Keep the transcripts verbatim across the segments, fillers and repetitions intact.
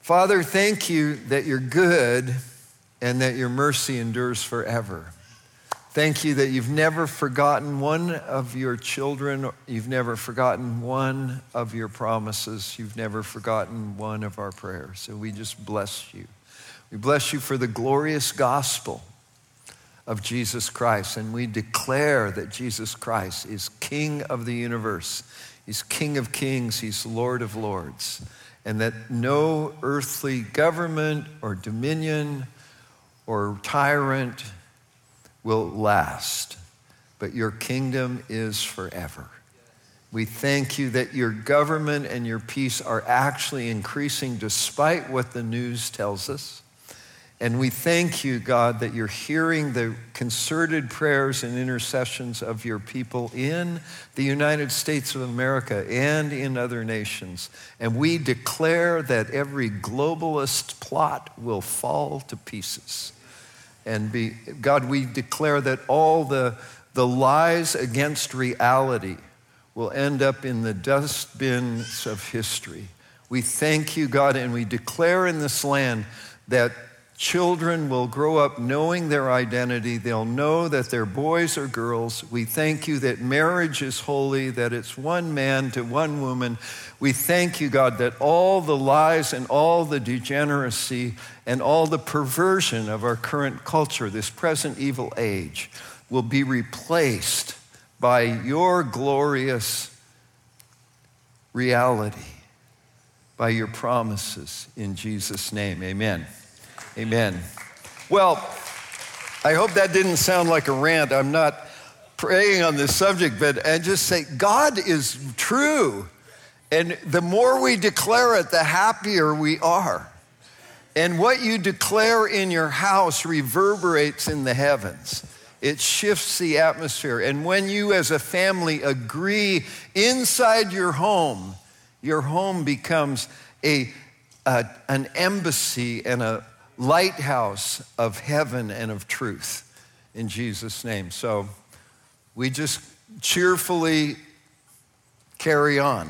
Father, thank you that you're good and that your mercy endures forever. Thank you that you've never forgotten one of your children. You've never forgotten one of your promises. You've never forgotten one of our prayers. So we just bless you. We bless you for the glorious gospel of Jesus Christ. And we declare that Jesus Christ is King of the universe. He's King of kings. He's Lord of lords. And that no earthly government or dominion or tyrant will last, but your kingdom is forever. We thank you that your government and your peace are actually increasing despite what the news tells us. And we thank you, God, that you're hearing the concerted prayers and intercessions of your people in the United States of America and in other nations. And we declare that every globalist plot will fall to pieces. And be, God, we declare that all the, the lies against reality will end up in the dustbins of history. We thank you, God, and we declare in this land that children will grow up knowing their identity. They'll know that they're boys or girls. We thank you that marriage is holy, that it's one man to one woman. We thank you, God, that all the lies and all the degeneracy and all the perversion of our current culture, this present evil age, will be replaced by your glorious reality, by your promises in Jesus' name. Amen. Amen. Well, I hope that didn't sound like a rant. I'm not praying on this subject, but I just say God is true. And the more we declare it, the happier we are. And what you declare in your house reverberates in the heavens. It shifts the atmosphere. And when you as a family agree inside your home, your home becomes a, a an embassy and a lighthouse of heaven and of truth in Jesus' name. So we just cheerfully carry on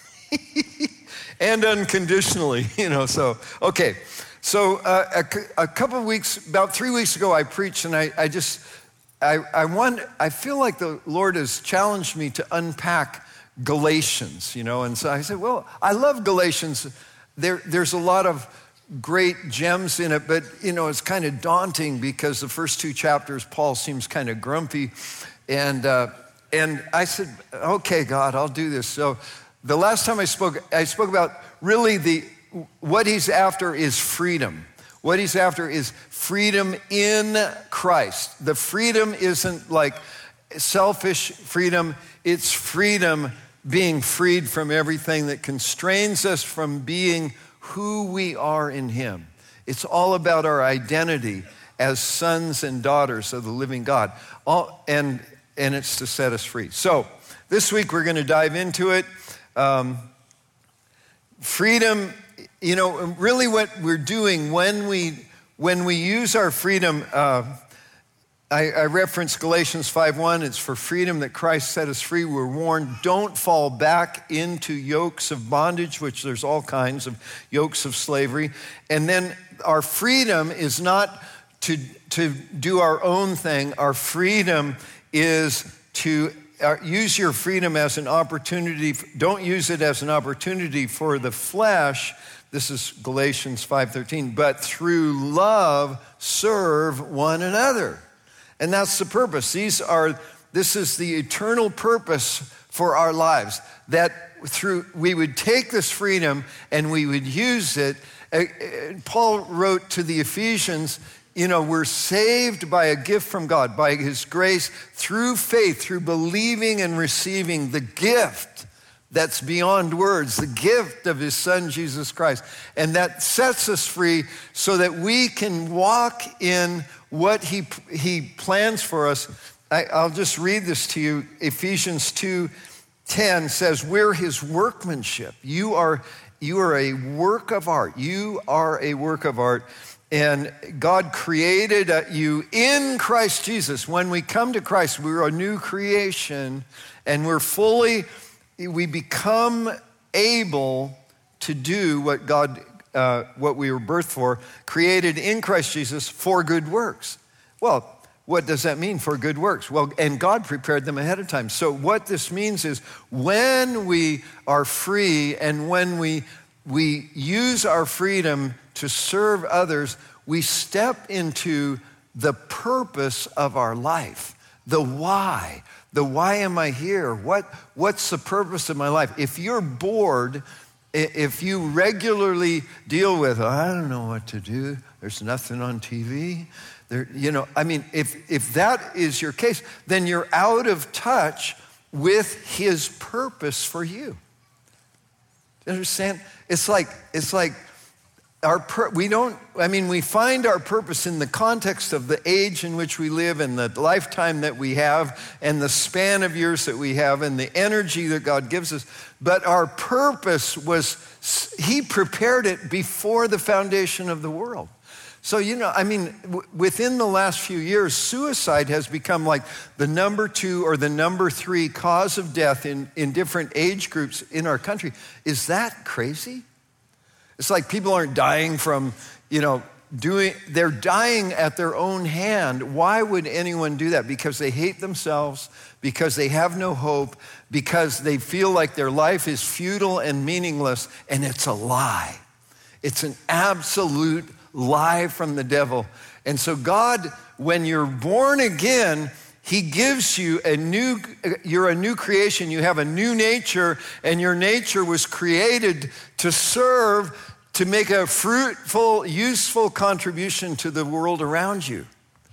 and unconditionally, you know, so, okay. So uh, a, a couple of weeks, about three weeks ago, I preached and I, I just, I, I want, I feel like the Lord has challenged me to unpack Galatians, you know, and so I said, well, I love Galatians. There, there's a lot of great gems in it, but you know, it's kind of daunting because the first two chapters, Paul seems kind of grumpy. And uh, and I said, okay, God, I'll do this. So the last time I spoke, I spoke about really the what he's after is freedom. What he's after is freedom in Christ. The freedom isn't like selfish freedom, it's freedom being freed from everything that constrains us from being who we are in him. It's all about our identity as sons and daughters of the living God. All, and, and it's to set us free. So this week we're going to dive into it. Um, freedom, you know, really what we're doing when we, when we use our freedom, uh, I, I referenced Galatians five one. It's for freedom that Christ set us free. We're warned, don't fall back into yokes of bondage, which there's all kinds of yokes of slavery. And then our freedom is not to, to do our own thing. Our freedom is to uh, use your freedom as an opportunity. Don't use it as an opportunity for the flesh. This is Galatians five thirteen. But through love, serve one another. And that's the purpose. These are, this is the eternal purpose for our lives, that through, we would take this freedom and we would use it. Uh, Paul wrote to the Ephesians, you know, we're saved by a gift from God, by his grace, through faith, through believing and receiving the gift that's beyond words, the gift of his son, Jesus Christ. And that sets us free so that we can walk in what he he plans for us. I, I'll just read this to you. Ephesians two ten says, we're his workmanship. You are, you are a work of art. You are a work of art. And God created you in Christ Jesus. When we come to Christ, we're a new creation and we're fully, we become able to do what God uh, what we were birthed for, created in Christ Jesus for good works. Well, what does that mean, for good works? Well, and God prepared them ahead of time. So what this means is when we are free and when we, we use our freedom to serve others, we step into the purpose of our life, the why. The why am I here? What, what's the purpose of my life? If you're bored, if you regularly deal with, oh, I don't know what to do, there's nothing on T V, there, you know, I mean, if, if that is your case, then you're out of touch with his purpose for you. Do you understand? It's like, it's like our, pur- we don't, I mean, we find our purpose in the context of the age in which we live and the lifetime that we have and the span of years that we have and the energy that God gives us. But our purpose was, he prepared it before the foundation of the world. So, you know, I mean, w- within the last few years, suicide has become like the number two or the number three cause of death in, in different age groups in our country. Is that crazy? It's like people aren't dying from, you know, doing, they're dying at their own hand. Why would anyone do that? Because they hate themselves, because they have no hope, because they feel like their life is futile and meaningless, and it's a lie. It's an absolute lie from the devil. And so God, when you're born again, he gives you a new, you're a new creation. You have a new nature, and your nature was created to serve, to make a fruitful, useful contribution to the world around you.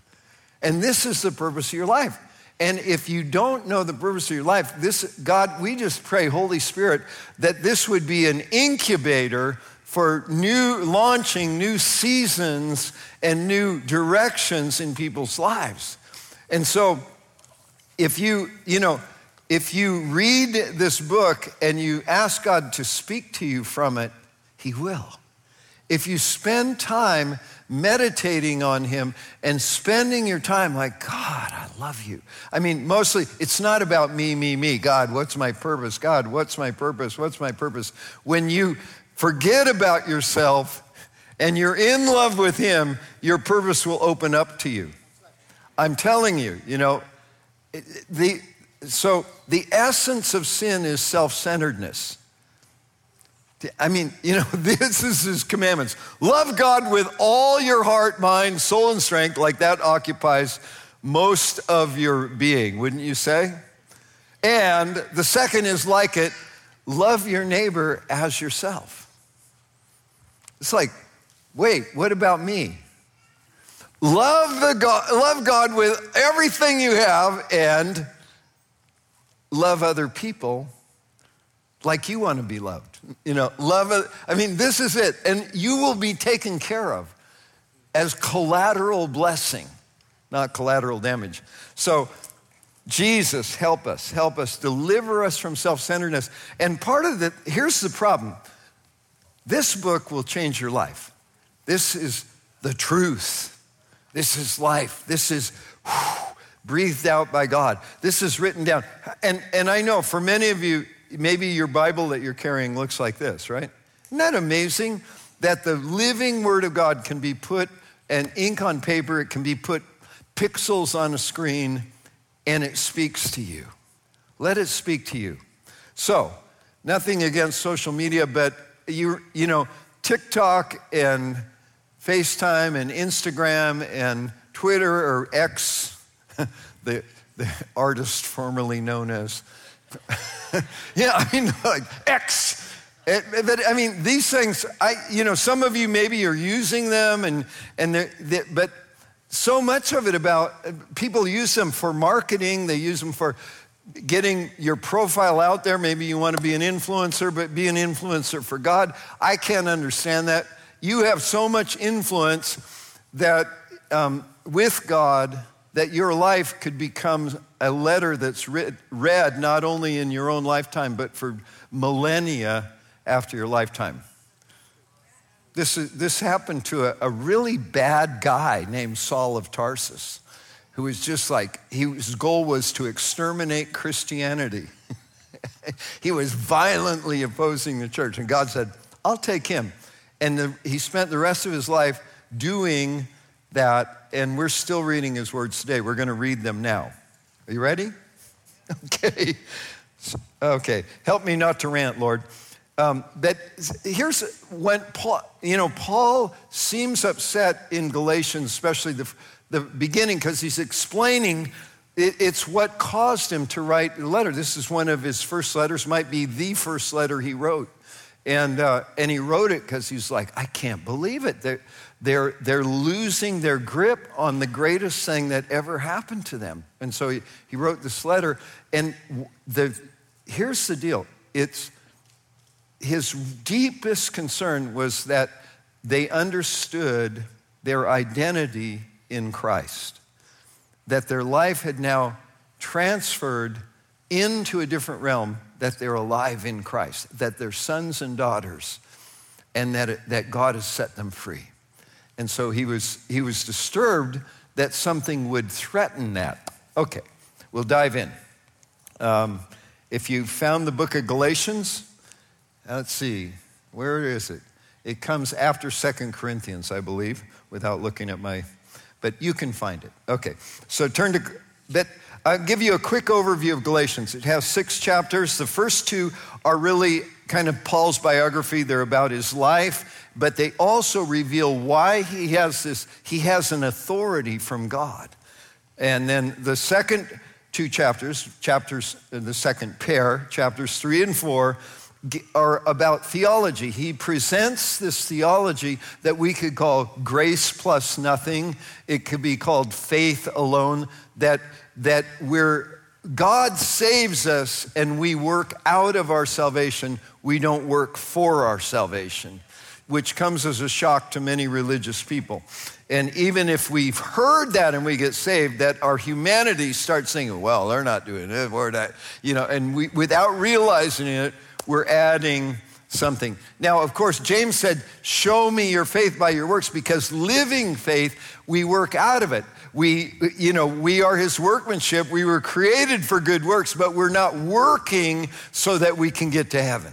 And this is the purpose of your life. And if you don't know the purpose of your life, this, God, we just pray, Holy Spirit, that this would be an incubator for new, launching new seasons and new directions in people's lives. And so if you, you know, if you read this book and you ask God to speak to you from it, he will. If you spend time meditating on him and spending your time like, God, I love you. I mean, mostly it's not about me, me, me. God, what's my purpose? God, what's my purpose? What's my purpose? When you forget about yourself and you're in love with him, your purpose will open up to you. I'm telling you, you know, the so the essence of sin is self-centeredness. I mean, you know, this is his commandments. Love God with all your heart, mind, soul, and strength, like that occupies most of your being, wouldn't you say? And the second is like it, love your neighbor as yourself. It's like, wait, what about me? Love the God, love God with everything you have and love other people like you want to be loved. You know, love it. I mean, this is it. And you will be taken care of as collateral blessing, not collateral damage. So Jesus, help us, help us, deliver us from self-centeredness. And part of the, here's the problem. This book will change your life. This is the truth. This is life. This is whew, breathed out by God. This is written down. And, and I know for many of you, maybe your Bible that you're carrying looks like this, right? Isn't that amazing that the living Word of God can be put, and ink on paper, it can be put pixels on a screen, and it speaks to you. Let it speak to you. So, nothing against social media, but you, you know, TikTok and FaceTime and Instagram and Twitter or X, the, the artist formerly known as, yeah, I mean, like X. It, but I mean, these things, I, you know, some of you maybe are using them, and and they're, they're, but so much of it about people use them for marketing. They use them for getting your profile out there. Maybe you want to be an influencer, but be an influencer for God. I can't understand that. You have so much influence that um, with God that your life could become a letter that's read, read not only in your own lifetime, but for millennia after your lifetime. This, is, this happened to a, a really bad guy named Saul of Tarsus, who was just like, he, his goal was to exterminate Christianity. He was violently opposing the church, and God said, I'll take him. And the, he spent the rest of his life doing that, and we're still reading his words today. We're going to read them now. Are you ready? Okay. Okay. Help me not to rant, Lord. Um, but here's when Paul, you know, Paul seems upset in Galatians, especially the, the beginning, because he's explaining it, it's what caused him to write the letter. This is one of his first letters, might be the first letter he wrote. And uh, and he wrote it because he's like, I can't believe it. They're, they're, they're losing their grip on the greatest thing that ever happened to them. And so he, he wrote this letter. And the here's the deal. It's his deepest concern was that they understood their identity in Christ, that their life had now transferred into a different realm, that they're alive in Christ, that they're sons and daughters, and that, it, that God has set them free. And so he was, he was disturbed that something would threaten that. Okay, we'll dive in. Um, if you found the book of Galatians, let's see, where is it? It comes after Second Corinthians, I believe, without looking at my, but you can find it. Okay, so turn to, but I'll give you a quick overview of Galatians. It has six chapters. The first two are really kind of Paul's biography. They're about his life, but they also reveal why he has this, he has an authority from God. And then the second two chapters, chapters, the second pair, chapters three and four, are about theology. He presents this theology that we could call grace plus nothing. It could be called faith alone, that, that we're, God saves us and we work out of our salvation. We don't work for our salvation, which comes as a shock to many religious people. And even if we've heard that and we get saved, that our humanity starts thinking, well, they're not doing it, or that, you know, and we, without realizing it, we're adding something. Now, of course, James said, show me your faith by your works, because living faith, we work out of it. We, you know, we are his workmanship. We were created for good works, but we're not working so that we can get to heaven.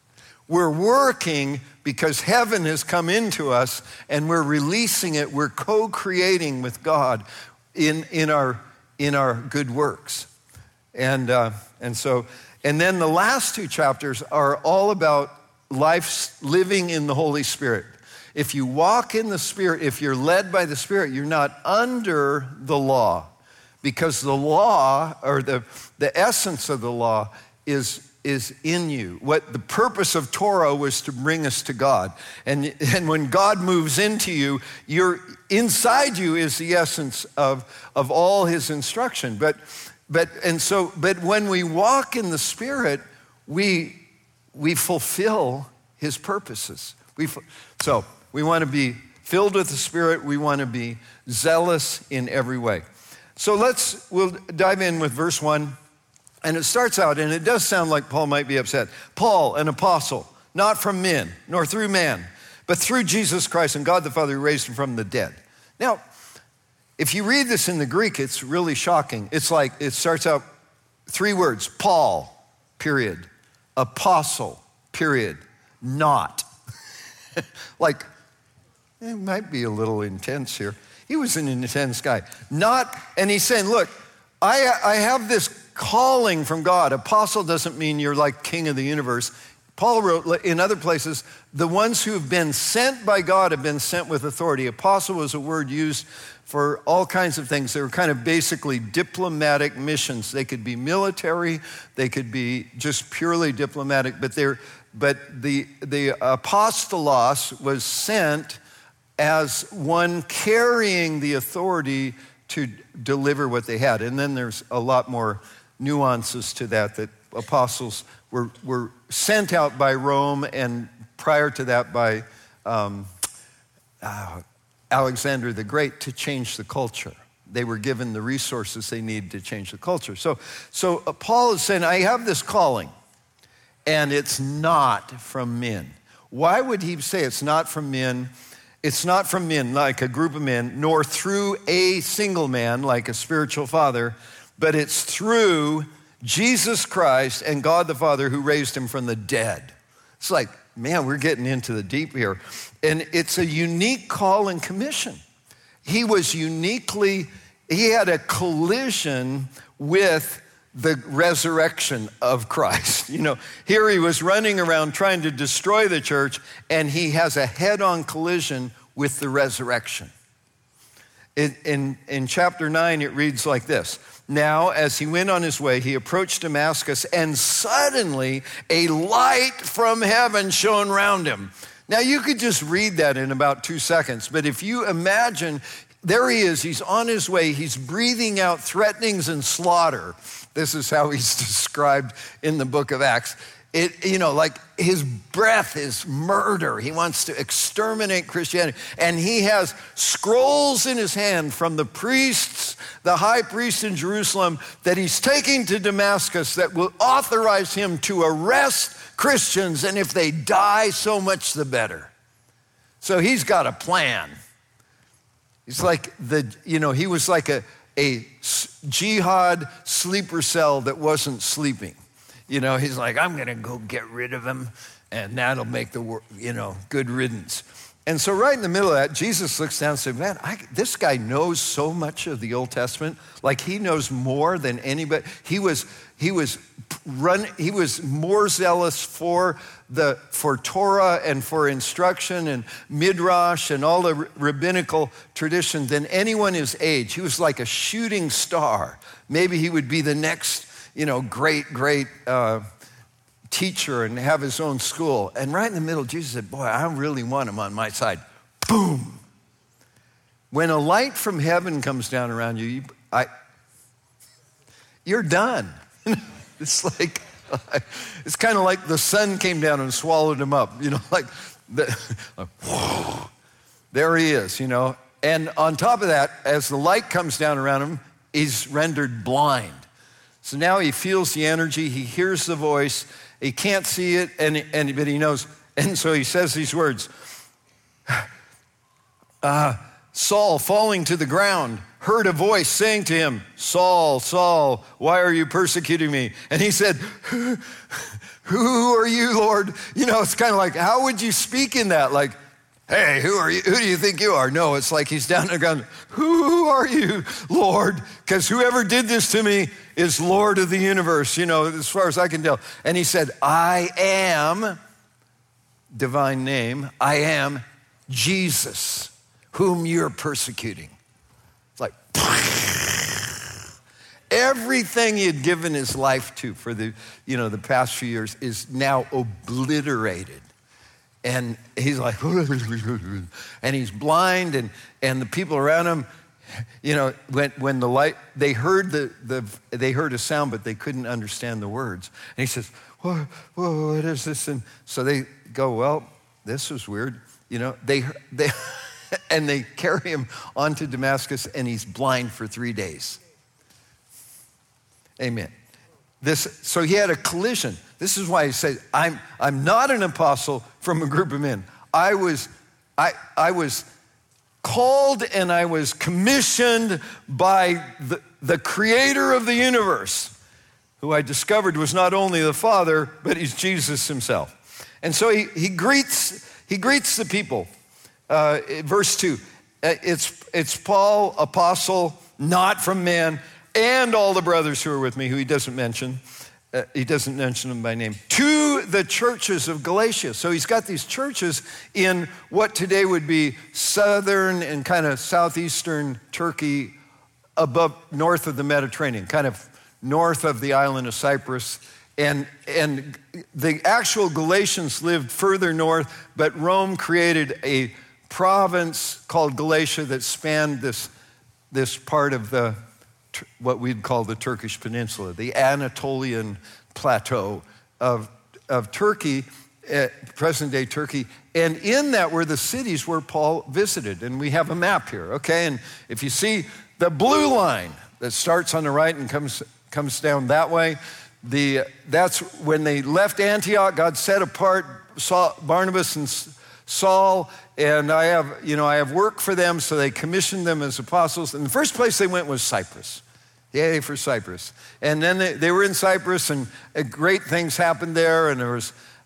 We're working because heaven has come into us and we're releasing it. We're co-creating with God in, in, our, in our good works. And, uh, and so... And then the last two chapters are all about life living in the Holy Spirit. If you walk in the Spirit, if you're led by the Spirit, you're not under the law, because the law, or the, the essence of the law, is, is in you. What the purpose of Torah was to bring us to God. And, and when God moves into you, you're, inside you is the essence of, of all his instruction. But But and so, but when we walk in the Spirit, we we fulfill his purposes. We so we want to be filled with the Spirit. We want to be zealous in every way. So let's we'll dive in with verse one, and it starts out, and it does sound like Paul might be upset. Paul, an apostle, not from men nor through man, but through Jesus Christ and God the Father who raised him from the dead. Now, if you read this in the Greek, it's really shocking. It's like, it starts out three words, Paul, period. Apostle, period. Not. Like, it might be a little intense here. He was an intense guy. Not, and he's saying, look, I, I have this calling from God. Apostle doesn't mean you're like king of the universe. Paul wrote in other places, the ones who have been sent by God have been sent with authority. Apostle was a word used for all kinds of things. They were kind of basically diplomatic missions. They could be military, they could be just purely diplomatic, but they're but the the apostolos was sent as one carrying the authority to deliver what they had. And then there's a lot more nuances to that, that apostles were were sent out by Rome, and prior to that by um, uh, Alexander the Great, to change the culture. They were given the resources they needed to change the culture. So, so uh, Paul is saying, I have this calling, and it's not from men. Why would he say it's not from men? It's not from men, like a group of men, nor through a single man, like a spiritual father, but it's through Jesus Christ and God the Father who raised him from the dead. It's like, man, we're getting into the deep here. And it's a unique call and commission. He was uniquely, he had a collision with the resurrection of Christ. You know, here he was running around trying to destroy the church, and he has a head-on collision with the resurrection. In, in, in chapter nine, it reads like this. Now, as he went on his way, he approached Damascus, and suddenly a light from heaven shone round him. Now, you could just read that in about two seconds, but if you imagine, there he is, he's on his way, he's breathing out threatenings and slaughter. This is how he's described in the book of Acts. It, you know, like his breath is murder. He wants to exterminate Christianity. And he has scrolls in his hand from the priests, the high priest in Jerusalem, that he's taking to Damascus that will authorize him to arrest Christians. And if they die, so much the better. So he's got a plan. He's like the, you know, he was like a, a jihad sleeper cell that wasn't sleeping. You know, he's like, I'm going to go get rid of him, and that'll make the, you know, good riddance. And so right in the middle of that, Jesus looks down and said, man, I, this guy knows so much of the Old Testament. Like he knows more than anybody. He was, he was run, he was more zealous for the, for Torah and for instruction and Midrash and all the rabbinical tradition than anyone his age. He was like a shooting star. Maybe he would be the next, you know, great, great uh, teacher and have his own school. And right in the middle, Jesus said, boy, I really want him on my side. Boom. When a light from heaven comes down around you, you I, you're done. It's like, it's kind of like the sun came down and swallowed him up. You know, like, the, like whoa, there he is, you know. And on top of that, as the light comes down around him, he's rendered blind. So now he feels the energy, he hears the voice, he can't see it, and, and but he knows. And so he says these words, uh, Saul, falling to the ground, heard a voice saying to him, Saul, Saul, why are you persecuting me? And he said, who are you, Lord? You know, it's kind of like, how would you speak in that? Like, hey, who are you? Who do you think you are? No, it's like he's down on the ground. Who are you, Lord? Because whoever did this to me is Lord of the universe, you know, as far as I can tell. And he said, I am, divine name, I am Jesus, whom you're persecuting. It's like, everything he had given his life to for the, you know, the past few years is now obliterated. And he's like, and he's blind, and, and the people around him, you know, when, when the light, they heard the, the, they heard a sound, but they couldn't understand the words. And he says, whoa, whoa, what is this? And so they go, well, this was weird. You know, they, they and they carry him onto Damascus, and he's blind for three days. Amen. This, so he had a collision. This is why he said, I'm, I'm not an apostle from a group of men. I was, I, I was called and I was commissioned by the, the creator of the universe, who I discovered was not only the Father, but he's Jesus himself. And so he, he greets, he greets the people. Uh, verse two, it's, it's Paul, apostle, not from man, and all the brothers who are with me, who he doesn't mention. Uh, he doesn't mention them by name. To the churches of Galatia. So he's got these churches in what today would be southern and kind of southeastern Turkey, above, north of the Mediterranean, kind of north of the island of Cyprus. And, and the actual Galatians lived further north, but Rome created a province called Galatia that spanned this, this part of the what we'd call the Turkish peninsula, the Anatolian plateau of, of Turkey, uh, present-day Turkey. And in that were the cities where Paul visited. And we have a map here, okay? And if you see the blue line that starts on the right and comes, comes down that way, the, that's when they left Antioch, God set apart Saul, Barnabas and Saul, and I have, you know, I have work for them, so they commissioned them as apostles. And the first place they went was Cyprus. Yay for Cyprus. And then they, they were in Cyprus, and uh, great things happened there, and there was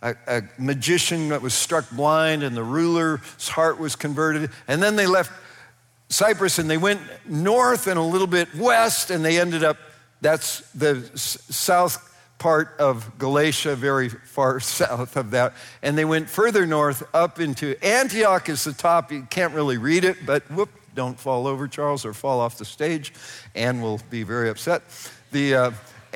a, a magician that was struck blind and the ruler's heart was converted. And then they left Cyprus and they went north and a little bit west, and they ended up, that's the s- south part of Galatia, very far south of that. And they went further north up into Antioch is the top. You can't really read it, but whoop, don't fall over, Charles, or fall off the stage. Anne will be very upset. The uh,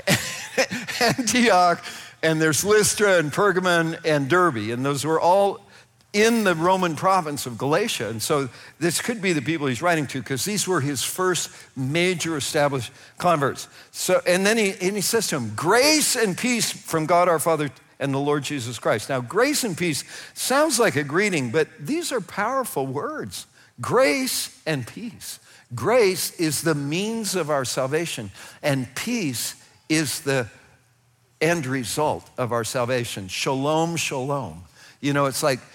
Antioch, and there's Lystra and Pergamon and Derbe, and those were all in the Roman province of Galatia. And so this could be the people he's writing to, because these were his first major established converts. So, and then he, and he says to them, grace and peace from God our Father and the Lord Jesus Christ. Now, grace and peace sounds like a greeting, but these are powerful words. Grace and peace. Grace is the means of our salvation, and peace is the end result of our salvation. Shalom, shalom. You know, it's like,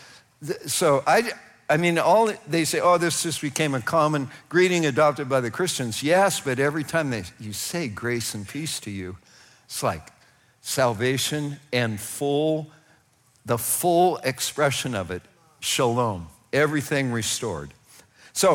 so I, I mean, all they say, oh, this just became a common greeting adopted by the Christians. Yes, but every time they you say grace and peace to you, it's like salvation and full, the full expression of it, shalom, everything restored. So,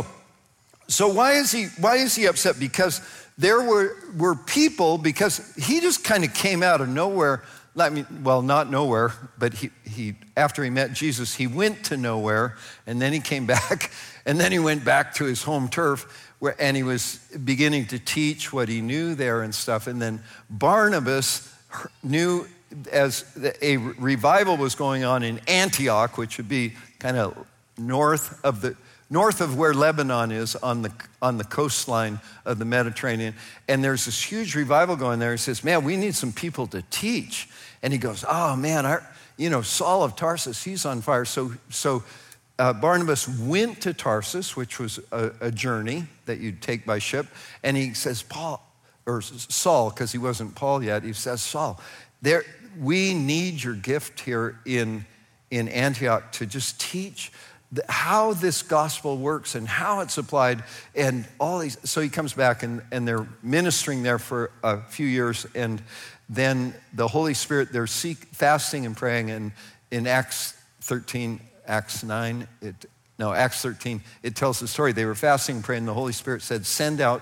so why is he why is he upset? Because there were were people, because he just kind of came out of nowhere. I mean, well, not nowhere, but he, he after he met Jesus, he went to nowhere, and then he came back, and then he went back to his home turf, where, and he was beginning to teach what he knew there and stuff. And then Barnabas knew as a revival was going on in Antioch, which would be kind of north of the north of where Lebanon is on the on the coastline of the Mediterranean. And there's this huge revival going there. He says, man, we need some people to teach. And he goes, oh man, our, you know, Saul of Tarsus, he's on fire. So, so uh, Barnabas went to Tarsus, which was a, a journey that you'd take by ship. And he says, Paul, or Saul, because he wasn't Paul yet, he says, Saul, there, we need your gift here in, in Antioch to just teach how this gospel works and how it's applied and all these. So he comes back and, and they're ministering there for a few years, and then the Holy Spirit, they're seek, fasting and praying, and in Acts thirteen, Acts nine, it, no, Acts thirteen, it tells the story. They were fasting and praying, and the Holy Spirit said, send out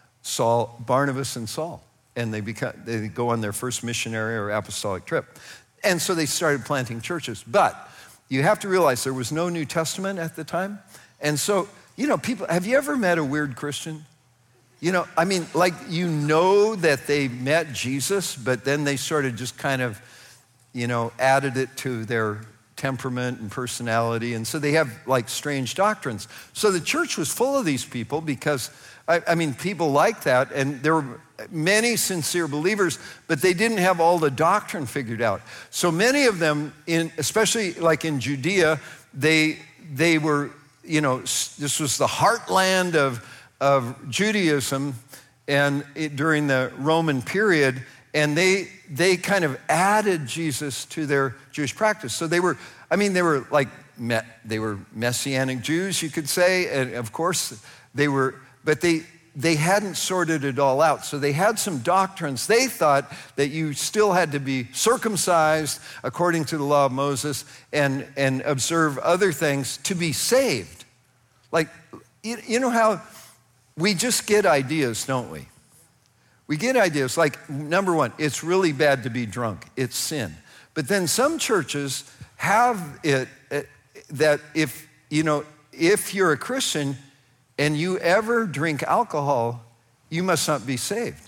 Saul, Barnabas and Saul. And they, become, they go on their first missionary or apostolic trip. And so they started planting churches. But you have to realize there was no New Testament at the time. And so, you know, people, have you ever met a weird Christian? You know, I mean, like, you know that they met Jesus, but then they sort of just kind of, you know, added it to their temperament and personality. And so they have like strange doctrines. So the church was full of these people because, I, I mean, people like that. And there were many sincere believers, but they didn't have all the doctrine figured out. So many of them, in especially like in Judea, they they were, you know, this was the heartland of, of Judaism and it, during the Roman period, and they they kind of added Jesus to their Jewish practice. So they were, I mean, they were like, they were Messianic Jews, you could say, and of course they were, but they they hadn't sorted it all out. So they had some doctrines. They thought that you still had to be circumcised according to the law of Moses and, and observe other things to be saved. Like, you, you know how we just get ideas, don't we? We get ideas like, number one, it's really bad to be drunk. It's sin. But then some churches have it, it that if, you know, if you're a Christian and you ever drink alcohol, you must not be saved.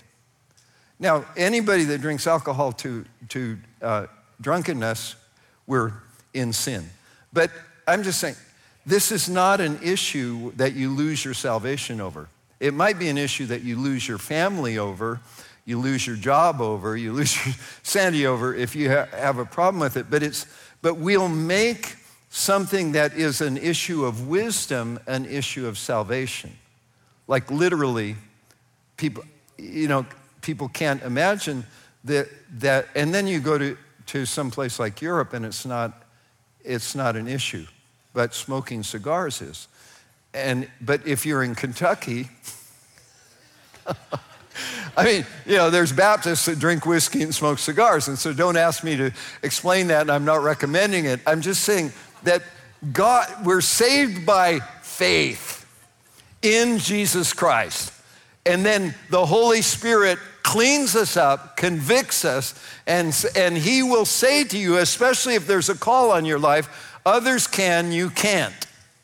Now, anybody that drinks alcohol to, to uh, drunkenness, we're in sin. But I'm just saying, this is not an issue that you lose your salvation over. It might be an issue that you lose your family over, you lose your job over, you lose your sanity over if you ha- have a problem with it. But it's, but we'll make something that is an issue of wisdom, an issue of salvation. Like literally, people, you know, people can't imagine that, that and then you go to, to some place like Europe and it's not, it's not an issue, but smoking cigars is. And, but if you're in Kentucky, I mean, you know, there's Baptists that drink whiskey and smoke cigars, and so don't ask me to explain that, and I'm not recommending it. I'm just saying that God, we're saved by faith in Jesus Christ. And then the Holy Spirit cleans us up, convicts us, and, and he will say to you, especially if there's a call on your life, others can, you can't.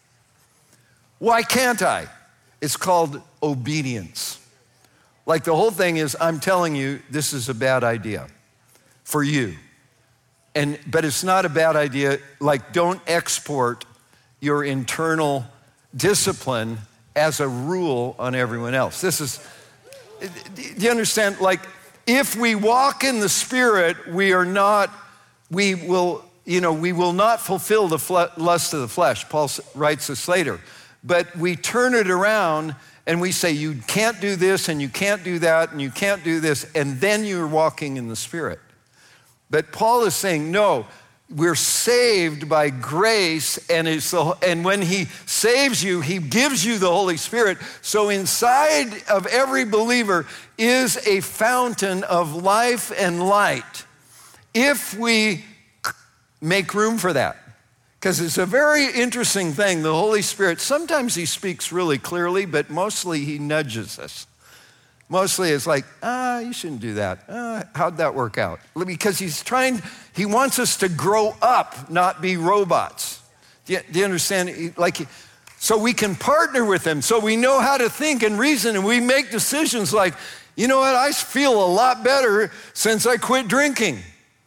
Why can't I? It's called obedience. Like the whole thing is, I'm telling you, this is a bad idea for you. And, but it's not a bad idea, like don't export your internal discipline as a rule on everyone else. This is, do you understand? Like if we walk in the Spirit, we are not, we will, you know, we will not fulfill the fle- lust of the flesh. Paul writes this later. But we turn it around and we say, you can't do this and you can't do that and you can't do this, and then you're walking in the Spirit. But Paul is saying, no, we're saved by grace, and, it's the, and when he saves you, he gives you the Holy Spirit. So inside of every believer is a fountain of life and light if we make room for that. Because it's a very interesting thing, the Holy Spirit. Sometimes he speaks really clearly, but mostly he nudges us. Mostly it's like, ah, you shouldn't do that. Ah, how'd that work out? Because he's trying, he wants us to grow up, not be robots. Do you, do you understand? Like, so we can partner with him, so we know how to think and reason, and we make decisions like, you know what, I feel a lot better since I quit drinking.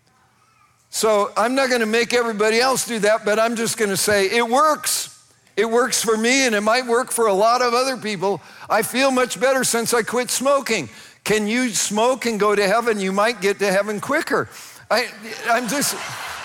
So I'm not gonna make everybody else do that, but I'm just gonna say it works. It works for me, and it might work for a lot of other people. I feel much better since I quit smoking. Can you smoke and go to heaven? You might get to heaven quicker. I, I'm just,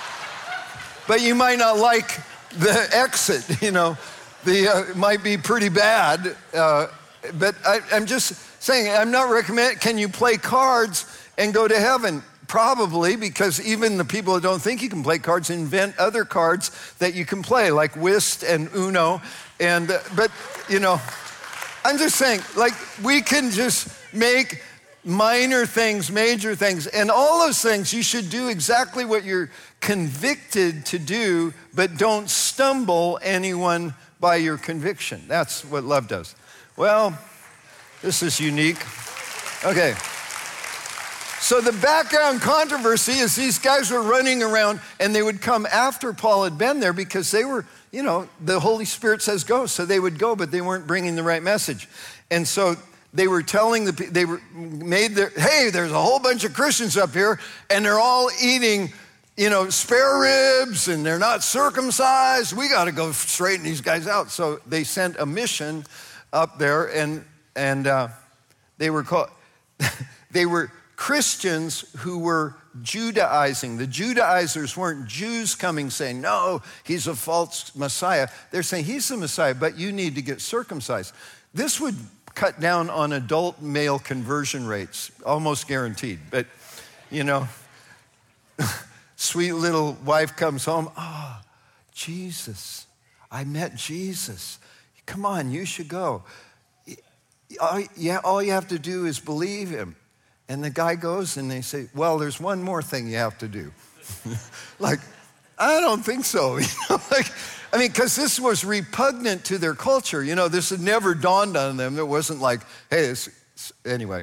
but you might not like the exit, you know. The, uh, it might be pretty bad, uh, but I, I'm just saying, I'm not recommending, can you play cards and go to heaven? Probably, because even the people who don't think you can play cards invent other cards that you can play, like whist and Uno. And uh, but you know, I'm just saying, like we can just make minor things, major things, and all those things. You should do exactly what you're convicted to do, but don't stumble anyone by your conviction. That's what love does. Well, this is unique. Okay. So the background controversy is these guys were running around, and they would come after Paul had been there because they were, you know, the Holy Spirit says go, so they would go, but they weren't bringing the right message. And so they were telling the, they were made their, hey, there's a whole bunch of Christians up here, and they're all eating, you know, spare ribs, and they're not circumcised. We got to go straighten these guys out. So they sent a mission up there, and and uh, they were called, they were Christians who were Judaizing. The Judaizers weren't Jews coming saying, no, he's a false Messiah. They're saying, he's the Messiah, but you need to get circumcised. This would cut down on adult male conversion rates, almost guaranteed. But, you know, sweet little wife comes home, oh, Jesus, I met Jesus. Come on, you should go. All, yeah, all you have to do is believe him. And the guy goes and they say, well, there's one more thing you have to do. Like, I don't think so. You know, like, I mean, because this was repugnant to their culture. You know, this had never dawned on them. It wasn't like, hey, it's, anyway.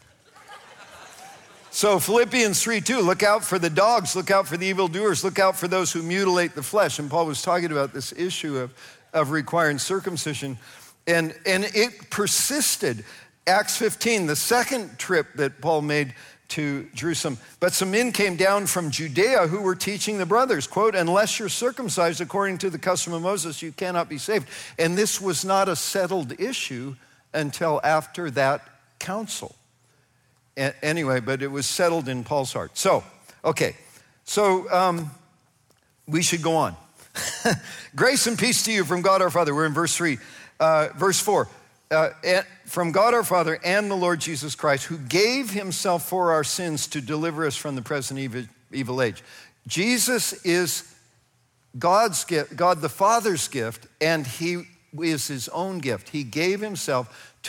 So Philippians three two, look out for the dogs, look out for the evildoers, look out for those who mutilate the flesh. And Paul was talking about this issue of, of requiring circumcision. And, and it persisted. Acts fifteen, the second trip that Paul made to Jerusalem. But some men came down from Judea who were teaching the brothers, quote, unless you're circumcised according to the custom of Moses, you cannot be saved. And this was not a settled issue until after that council. A- anyway, but it was settled in Paul's heart. So, okay, so um, we should go on. Grace and peace to you from God our Father. We're in verse three, uh, verse four. Uh, from God our Father and the Lord Jesus Christ, who gave himself for our sins to deliver us from the present evil, evil age. Jesus is God's gift, God the Father's gift, and he is his own gift. He gave himself to,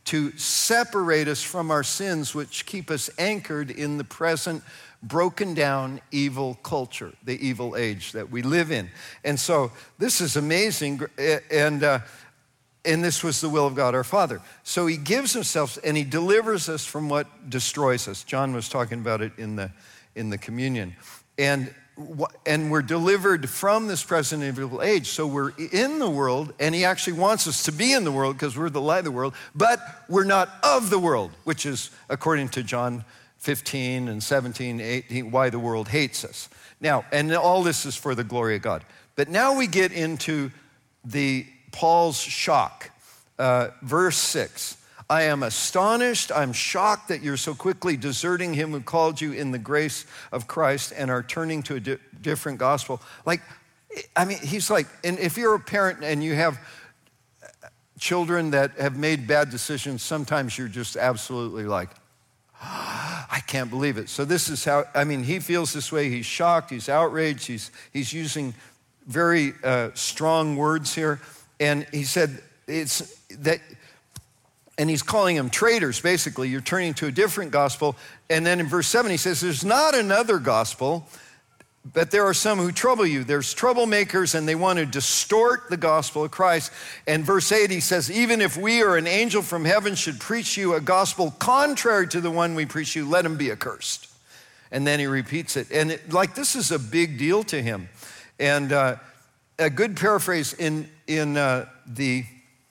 to separate us from our sins, which keep us anchored in the present broken down evil culture, the evil age that we live in. And so this is amazing, and uh, and this was the will of God our Father. So he gives himself and he delivers us from what destroys us. John was talking about it in the in the communion. And and we're delivered from this present evil age. So we're in the world, and he actually wants us to be in the world because we're the light of the world, but we're not of the world, which is according to John fifteen and seventeen, eighteen, why the world hates us. Now, and all this is for the glory of God. But now we get into the Paul's shock. Uh, verse six, I am astonished, I'm shocked that you're so quickly deserting him who called you in the grace of Christ and are turning to a di- different gospel. Like, I mean, he's like, and if you're a parent and you have children that have made bad decisions, sometimes you're just absolutely like, I can't believe it. So this is how, I mean, he feels this way. He's shocked. He's outraged. He's, he's using very uh, strong words here. And he said, it's that, and he's calling them traitors, basically. You're turning to a different gospel. And then in verse seven, he says, there's not another gospel, but there are some who trouble you. There's troublemakers, and they want to distort the gospel of Christ. And verse eight, he says, even if we or an angel from heaven should preach you a gospel contrary to the one we preach you, let him be accursed. And then he repeats it. And it, like, this is a big deal to him. And uh, a good paraphrase in, in uh, the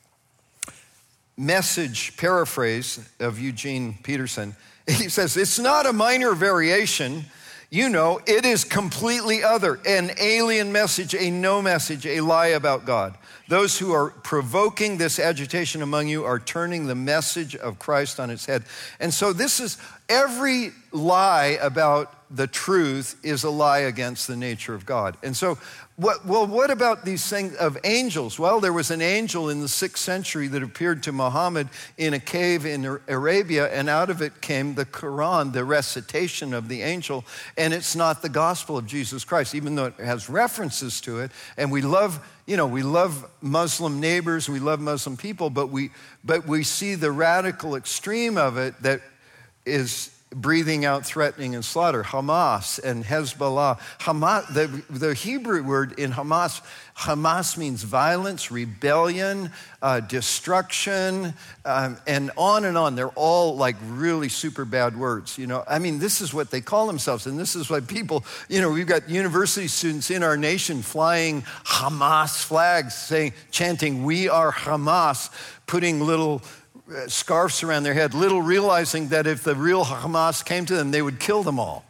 Message paraphrase of Eugene Peterson, he says, it's not a minor variation. You know, it is completely other, an alien message, a no message, a lie about God. Those who are provoking this agitation among you are turning the message of Christ on its head. And so this is, every lie about the truth is a lie against the nature of God. And so, what, well, what about these things of angels? Well, there was an angel in the sixth century that appeared to Muhammad in a cave in Arabia, and out of it came the Quran, the recitation of the angel, and it's not the gospel of Jesus Christ, even though it has references to it. And we love, you know, we love Muslim neighbors, we love Muslim people, but we, but we see the radical extreme of it that is breathing out threatening and slaughter. Hamas and Hezbollah. Hamas, the, the Hebrew word in Hamas, Hamas means violence, rebellion, uh, destruction, um, and on and on. They're all like really super bad words. You know, I mean, this is what they call themselves, and this is why people, you know, we've got university students in our nation flying Hamas flags, saying, chanting, "We are Hamas," putting little scarves around their head, little realizing that if the real Hamas came to them, they would kill them all.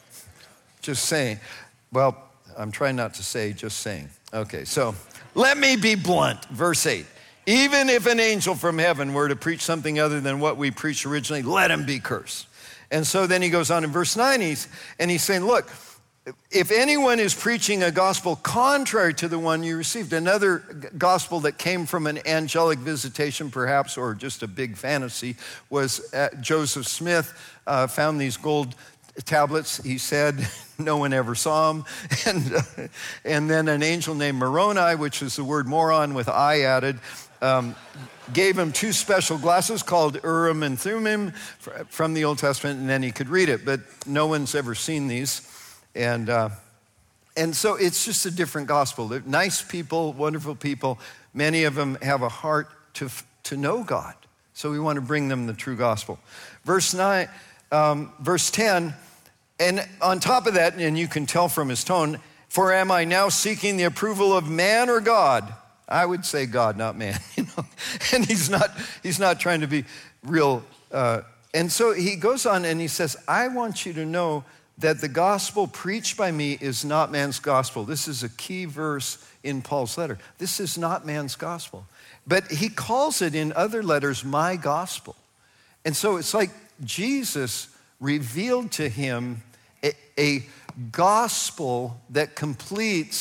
Just saying. Well, I'm trying not to say, just saying. Okay, so let me be blunt. Verse eight. Even if an angel from heaven were to preach something other than what we preached originally, let him be cursed. And so then he goes on in verse nine, he's, and he's saying, look, if anyone is preaching a gospel contrary to the one you received, another gospel that came from an angelic visitation perhaps, or just a big fantasy, was uh, Joseph Smith uh, found these gold tablets. He said no one ever saw them. And, uh, and then an angel named Moroni, which is the word moron with I added, um, gave him two special glasses called Urim and Thummim from the Old Testament, and then he could read it. But no one's ever seen these. And uh, and so it's just a different gospel. They're nice people, wonderful people. Many of them have a heart to to know God. So we want to bring them the true gospel. Verse nine, um, verse ten, and on top of that, and you can tell from his tone, for am I now seeking the approval of man or God? I would say God, not man. You know, and he's not he's not trying to be real. Uh, and so he goes on and he says, I want you to know that the gospel preached by me is not man's gospel. This is a key verse in Paul's letter. This is not man's gospel. But he calls it in other letters, my gospel. And so it's like Jesus revealed to him a, a gospel that completes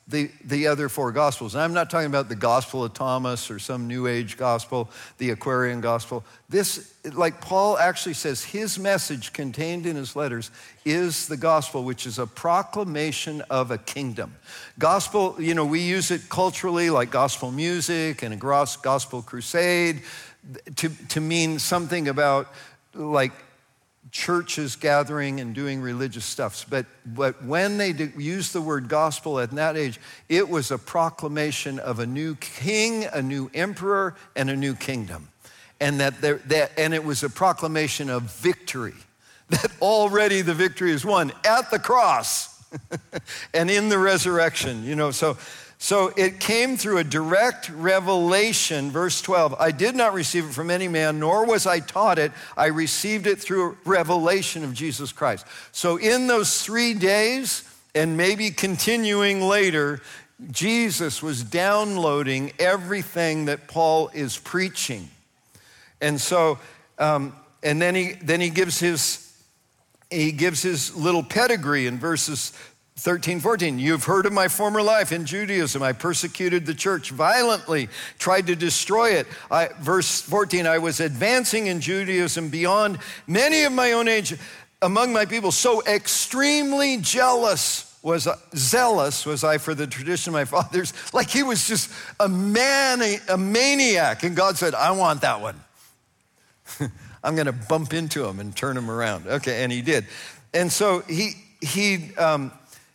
the, the other four gospels. And I'm not talking about the Gospel of Thomas or some New Age gospel, the Aquarian gospel. This, like Paul actually says, his message contained in his letters is the gospel, which is a proclamation of a kingdom. Gospel, you know, we use it culturally like gospel music and a gospel crusade to, to mean something about like churches gathering and doing religious stuff. But, but when they used the word gospel at that age, it was a proclamation of a new king, a new emperor, and a new kingdom. And that, there, that and it was a proclamation of victory, that already the victory is won at the cross and in the resurrection. You know, so So it came through a direct revelation, verse twelve. I did not receive it from any man, nor was I taught it. I received it through a revelation of Jesus Christ. So in those three days, and maybe continuing later, Jesus was downloading everything that Paul is preaching. And so, um, and then he then he gives his he gives his little pedigree in verses thirteen, fourteen, you've heard of my former life in Judaism. I persecuted the church violently, tried to destroy it. I, verse fourteen, I was advancing in Judaism beyond many of my own age among my people. So extremely jealous was, zealous was I for the tradition of my fathers. Like he was just a man, a maniac. And God said, I want that one. I'm gonna bump into him and turn him around. Okay, and he did. And so he, he, um,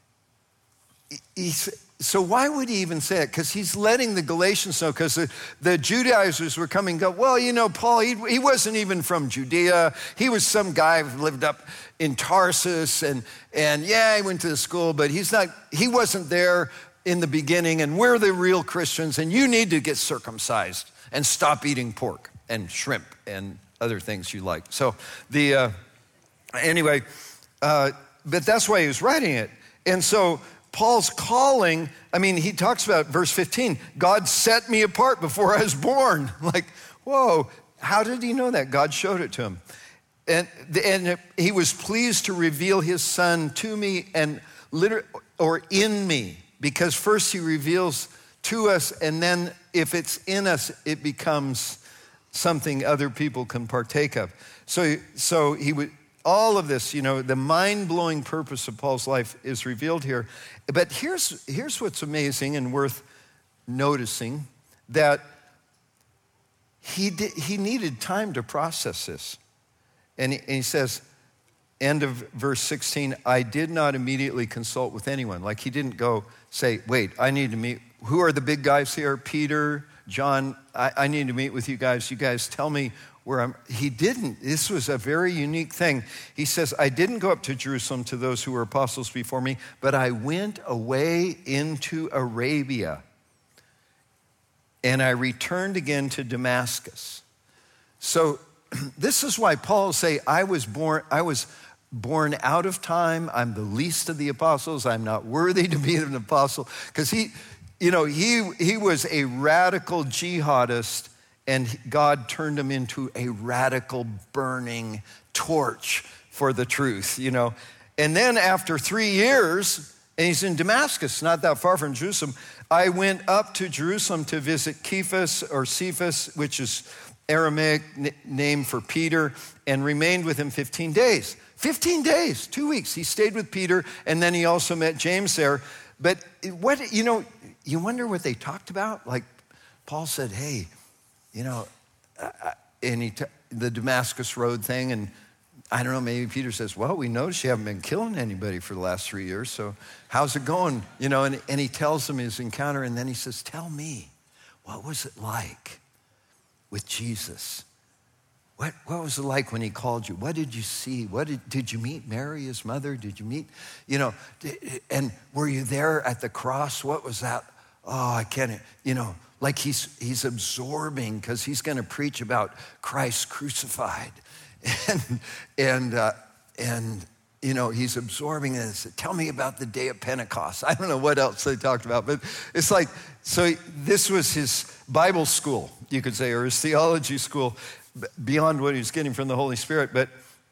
He's, so why would he even say it? Because he's letting the Galatians know, because the, the Judaizers were coming and go, well, you know, Paul, he, he wasn't even from Judea. He was some guy who lived up in Tarsus, and, and yeah, he went to the school, but he's not, he wasn't there in the beginning, and we're the real Christians, and you need to get circumcised and stop eating pork and shrimp and other things you like. So the, uh, anyway, uh, but that's why he was writing it. And so Paul's calling, I mean, he talks about verse fifteen, God set me apart before I was born. Like, whoa, how did he know that? God showed it to him. And, and he was pleased to reveal his son to me and liter- or in me, because first he reveals to us, and then if it's in us, it becomes something other people can partake of. So, so he would, all of this, you know, the mind-blowing purpose of Paul's life is revealed here. But here's, here's what's amazing and worth noticing, that he, did, he needed time to process this. And he, and he says, end of verse sixteen, I did not immediately consult with anyone. Like he didn't go say, wait, I need to meet, who are the big guys here? Peter, John, I, I need to meet with you guys. You guys tell me where I'm, he didn't. This was a very unique thing. He says, I didn't go up to Jerusalem to those who were apostles before me, but I went away into Arabia, and I returned again to Damascus. So this is why Paul say, I was born, I was born out of time. I'm the least of the apostles. I'm not worthy to be an apostle. Because he, you know, he, he was a radical jihadist, and God turned him into a radical burning torch for the truth, you know. And then after three years, and he's in Damascus, not that far from Jerusalem, I went up to Jerusalem to visit Cephas or Cephas, which is Aramaic name for Peter, and remained with him fifteen days. fifteen days, two weeks. He stayed with Peter, and then he also met James there. But what, you know, you wonder what they talked about? Like Paul said, hey, you know, uh, and he t- the Damascus Road thing, and I don't know, maybe Peter says, well, we noticed you haven't been killing anybody for the last three years, so how's it going? You know, and, and he tells him his encounter, and then he says, tell me, what was it like with Jesus? What, what was it like when he called you? What did you see? What did, did you meet Mary, his mother? Did you meet, you know, did, and were you there at the cross? What was that? Oh, I can't, you know, like he's he's absorbing, because he's going to preach about Christ crucified, and and uh, and you know he's absorbing this. Tell me about the day of Pentecost. I don't know what else they talked about, but it's like, so this was his Bible school, you could say, or his theology school, beyond what he was getting from the Holy Spirit. But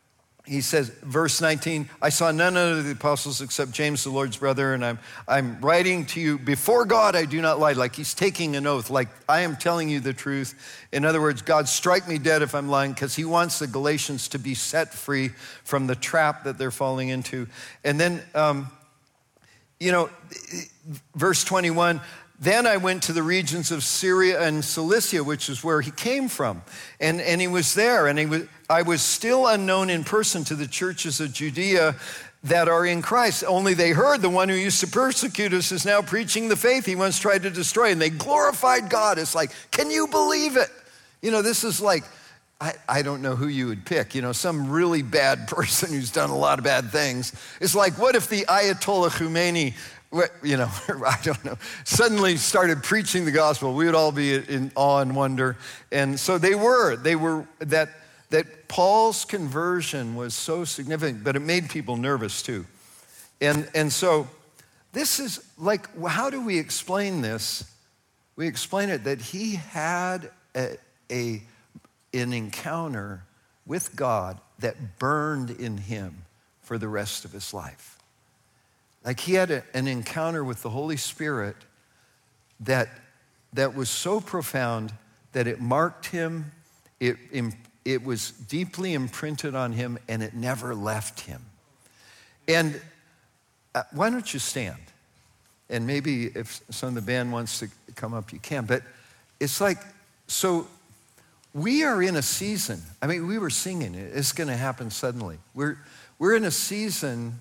he says, verse nineteen, I saw none of the apostles except James, the Lord's brother, and I'm, I'm writing to you before God, I do not lie. Like he's taking an oath, like I am telling you the truth. In other words, God, strike me dead if I'm lying, because he wants the Galatians to be set free from the trap that they're falling into. And then, um, you know, verse twenty-one, then I went to the regions of Syria and Cilicia, which is where he came from. And, and he was there, and he was, I was still unknown in person to the churches of Judea that are in Christ. Only they heard the one who used to persecute us is now preaching the faith he once tried to destroy. And they glorified God. It's like, can you believe it? You know, this is like, I, I don't know who you would pick. You know, some really bad person who's done a lot of bad things. It's like, what if the Ayatollah Khomeini, you know, I don't know, suddenly started preaching the gospel? We would all be in awe and wonder. And so they were, they were, that, that Paul's conversion was so significant, but it made people nervous too. And, and so this is like, how do we explain this? We explain it that he had a, a, an encounter with God that burned in him for the rest of his life. Like he had a, an encounter with the Holy Spirit that, that was so profound that it marked him, it, it was deeply imprinted on him, and it never left him. And uh, why don't you stand? And maybe if some of the band wants to come up, you can. But it's like, so we are in a season. I mean, we were singing it. It's going to happen suddenly. We're, we're in a season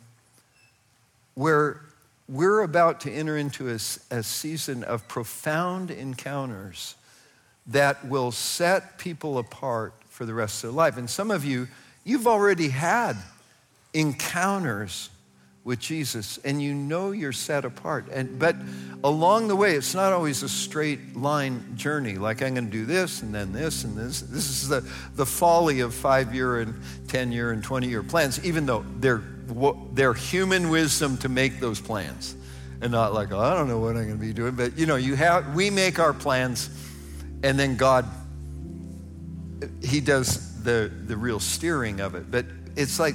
where we're about to enter into a, a season of profound encounters that will set people apart for the rest of their life. And some of you, you've already had encounters with Jesus, and you know you're set apart. And but along the way, it's not always a straight line journey, like I'm going to do this, and then this, and this. This is the, the folly of five-year and ten-year and twenty-year plans, even though they're They're human wisdom to make those plans, and not like, oh, I don't know what I'm going to be doing. But you know, you have we make our plans, and then God, he does the the real steering of it. But it's like,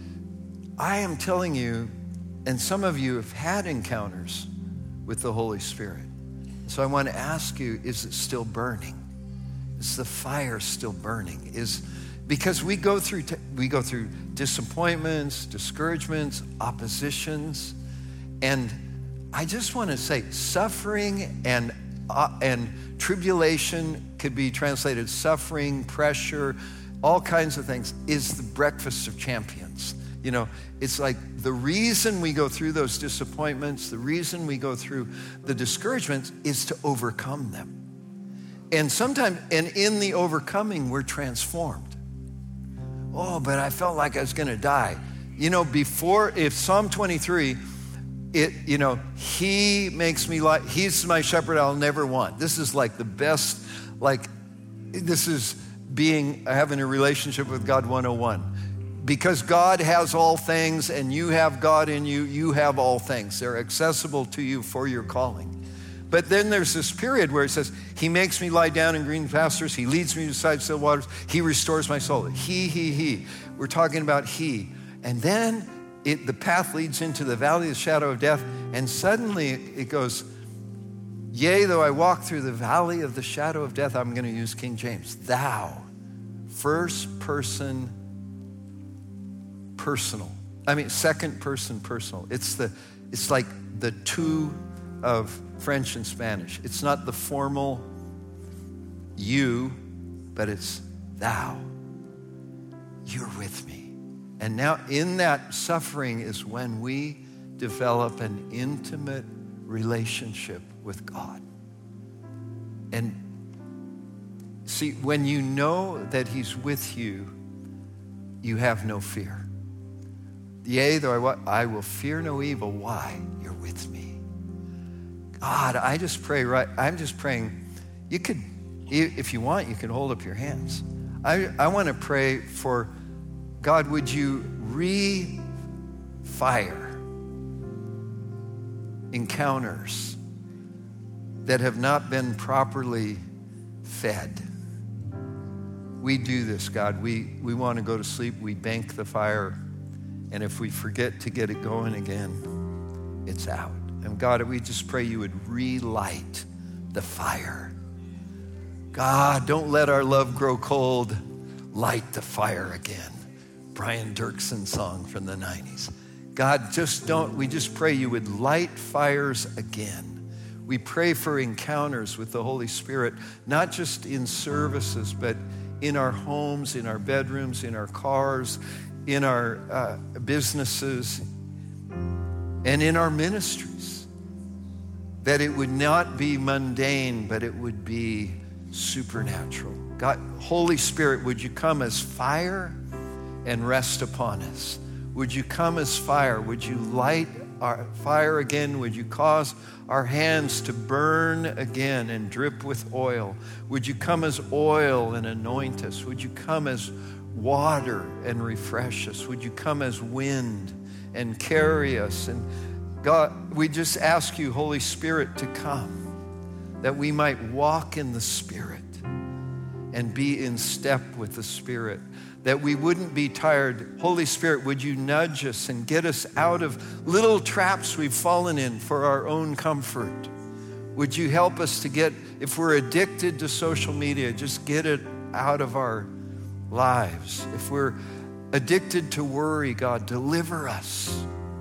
I am telling you, and some of you have had encounters with the Holy Spirit. So I want to ask you: is it still burning? Is the fire still burning? Is Because we go through t- we go through disappointments, discouragements, oppositions, and I just want to say, suffering and uh, and tribulation could be translated suffering, pressure, all kinds of things, is the breakfast of champions. You know, it's like the reason we go through those disappointments, the reason we go through the discouragements is to overcome them. And sometimes, and in the overcoming, we're transformed. Oh, but I felt like I was going to die. You know, before, if Psalm twenty-three, it, you know, he makes me like, he's my shepherd, I'll never want. This is like the best, like, this is being, having a relationship with God one oh one. Because God has all things and you have God in you, you have all things. They're accessible to you for your calling. But then there's this period where it says, he makes me lie down in green pastures. He leads me beside still waters. He restores my soul. He, he, he. We're talking about he. And then it, the path leads into the valley of the shadow of death. And suddenly it goes, yea, though I walk through the valley of the shadow of death, I'm going to use King James. Thou, first person, personal. I mean, second person, personal. It's the, it's like the two of French and Spanish. It's not the formal you, but it's thou. You're with me. And now in that suffering is when we develop an intimate relationship with God. And see, when you know that he's with you, you have no fear. Yea, though I, I will fear no evil. Why? You're with me. God, I just pray, right? I'm just praying. You could, if you want, you can hold up your hands. I, I want to pray for, God, would you re-fire encounters that have not been properly fed? we do this, God. We, we want to go to sleep. We bank the fire. And if we forget to get it going again, it's out. And God, we just pray you would relight the fire. God, don't let our love grow cold. Light the fire again. Brian Dirksen song from the nineties. God, just don't, we just pray you would light fires again. We pray for encounters with the Holy Spirit, not just in services, but in our homes, in our bedrooms, in our cars, in our uh, businesses, and in our ministries. That it would not be mundane, but it would be supernatural. God, Holy Spirit, would you come as fire and rest upon us? Would you come as fire? Would you light our fire again? Would you cause our hands to burn again and drip with oil? Would you come as oil and anoint us? Would you come as water and refresh us? Would you come as wind and carry us? And God, we just ask you, Holy Spirit, to come, that we might walk in the Spirit and be in step with the Spirit, that we wouldn't be tired. Holy Spirit, would you nudge us and get us out of little traps we've fallen in for our own comfort? Would you help us to get, if we're addicted to social media, just get it out of our lives. If we're addicted to worry, God, deliver us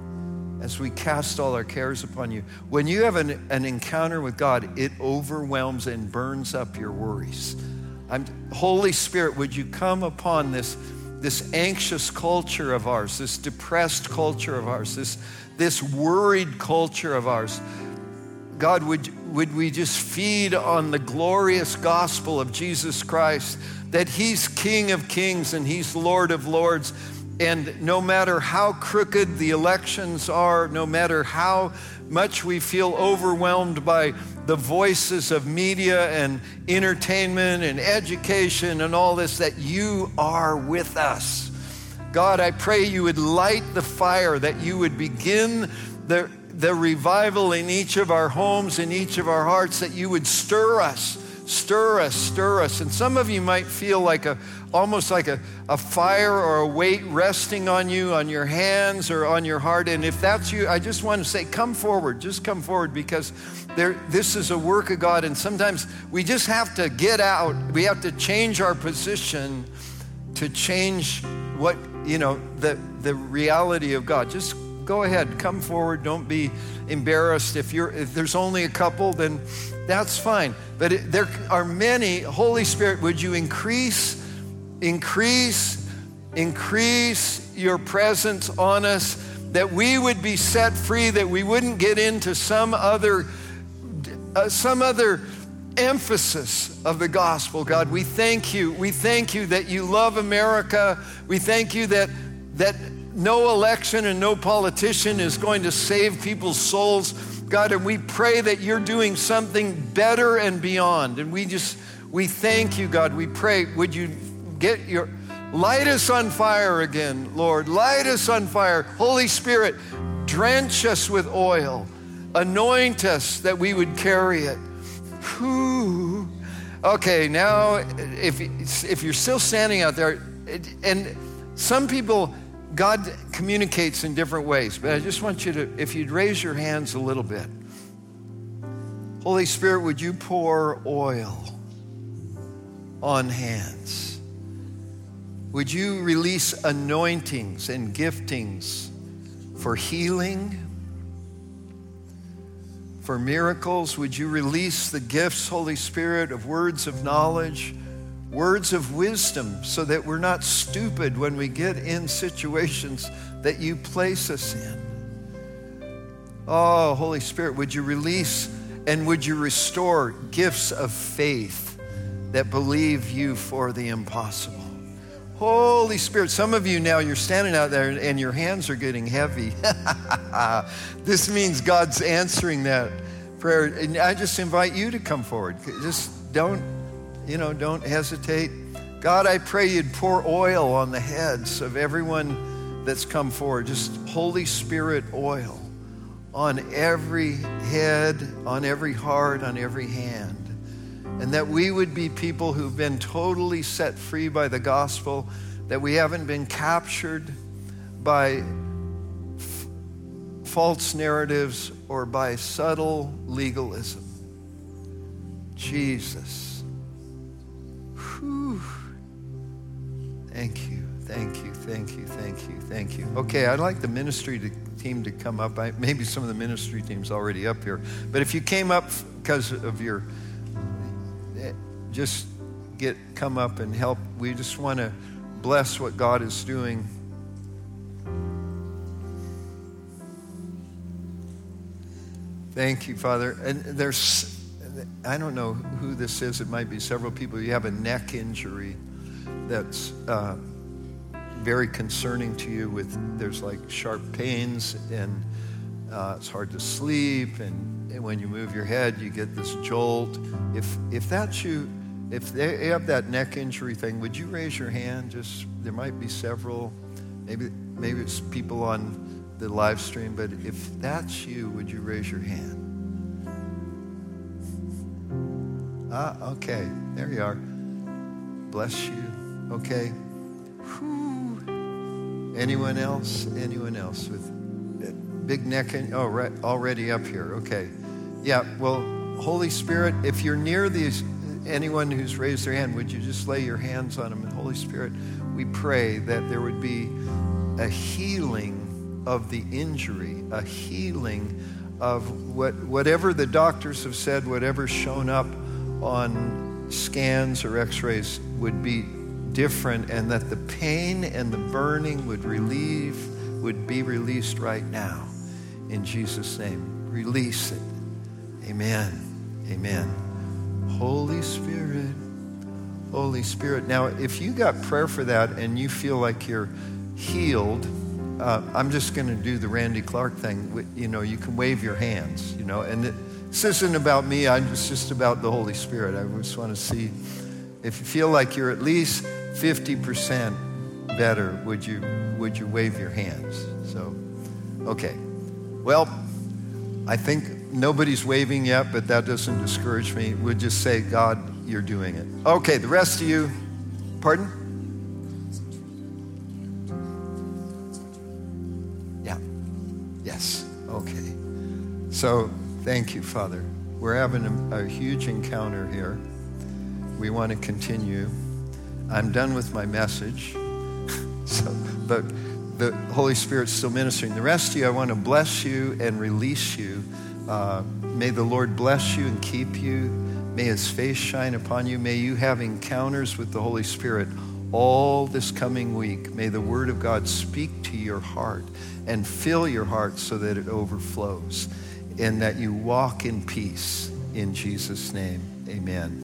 as we cast all our cares upon you. When you have an, an encounter with God, it overwhelms and burns up your worries. I'm, Holy Spirit, would you come upon this, this anxious culture of ours, this depressed culture of ours, this, this worried culture of ours. God, would, would we just feed on the glorious gospel of Jesus Christ, that he's King of kings and he's Lord of lords. And no matter how crooked the elections are, no matter how much we feel overwhelmed by the voices of media and entertainment and education and all this, that you are with us. God, I pray you would light the fire, that you would begin the, the revival in each of our homes, in each of our hearts, that you would stir us, stir us, stir us. And some of you might feel like a, almost like a, a fire or a weight resting on you, on your hands or on your heart. And if that's you, I just want to say, come forward, just come forward, because there, this is a work of God. And sometimes we just have to get out. We have to change our position to change what, you know, the, the reality of God. Just go ahead, come forward. Don't be embarrassed. If you're, if there's only a couple, then that's fine. But it, there are many. Holy Spirit, would you increase Increase, increase your presence on us, that we would be set free, that we wouldn't get into some other, uh, some other emphasis of the gospel. God, we thank you. We thank you that you love America. We thank you that, that no election and no politician is going to save people's souls. God, and we pray that you're doing something better and beyond. And we just, we thank you, God. We pray, would you get your, light us on fire again, Lord. Light us on fire. Holy Spirit, drench us with oil. Anoint us that we would carry it. Whew. Okay, now, if, if you're still standing out there, and some people, God communicates in different ways, but I just want you to, if you'd raise your hands a little bit. Holy Spirit, would you pour oil on hands? Would you release anointings and giftings for healing, for miracles? Would you release the gifts, Holy Spirit, of words of knowledge, words of wisdom, so that we're not stupid when we get in situations that you place us in? Oh, Holy Spirit, would you release and would you restore gifts of faith that believe you for the impossible? Holy Spirit, some of you now, you're standing out there and your hands are getting heavy. This means God's answering that prayer. And I just invite you to come forward. Just don't, you know, don't hesitate. God, I pray you'd pour oil on the heads of everyone that's come forward. Just Holy Spirit oil on every head, on every heart, on every hand. and that we would be people who've been totally set free by the gospel, that we haven't been captured by f- false narratives or by subtle legalism. Jesus. Whew. Thank you, thank you, thank you, thank you, thank you. Okay, I'd like the ministry to, team to come up. I, maybe some of the ministry team's already up here. But if you came up because of your, just get come up and help. We just want to bless what God is doing. Thank you, Father. And there's, I don't know who this is. It might be several people. You have a neck injury that's uh, very concerning to you. With there's like sharp pains, and uh, it's hard to sleep. And, and when you move your head, you get this jolt. If if that's you, if they have that neck injury thing, would you raise your hand? Just there might be several. Maybe maybe it's people on the live stream. But if that's you, would you raise your hand? Ah, okay. There you are. Bless you. Okay. Whew. Anyone else? Anyone else with big neck? And oh, right, already up here. Okay. Yeah. Well, Holy Spirit, if you're near these, anyone who's raised their hand, would you just lay your hands on them? And Holy Spirit, we pray that there would be a healing of the injury, a healing of what whatever the doctors have said, whatever's shown up on scans or x-rays would be different, and that the pain and the burning would relieve, would be released right now. In Jesus' name, release it. Amen. Amen. Holy Spirit, Holy Spirit. Now, if you got prayer for that and you feel like you're healed, uh, I'm just going to do the Randy Clark thing. You know, you can wave your hands, you know, and it, this isn't about me. I'm just, just about the Holy Spirit. I just want to see if you feel like you're at least fifty percent better, would you would you wave your hands? So, okay. Well, I think nobody's waving yet, but that doesn't discourage me. We'll just say, God, you're doing it. Okay, the rest of you, pardon? Yeah. Yes. Okay. So, thank you, Father. We're having a, a huge encounter here. We want to continue. I'm done with my message. So, but the Holy Spirit's still ministering. The rest of you, I want to bless you and release you. Uh, may the Lord bless you and keep you. May his face shine upon you. May you have encounters with the Holy Spirit all this coming week. May the word of God speak to your heart and fill your heart so that it overflows, and that you walk in peace. In Jesus' name, amen.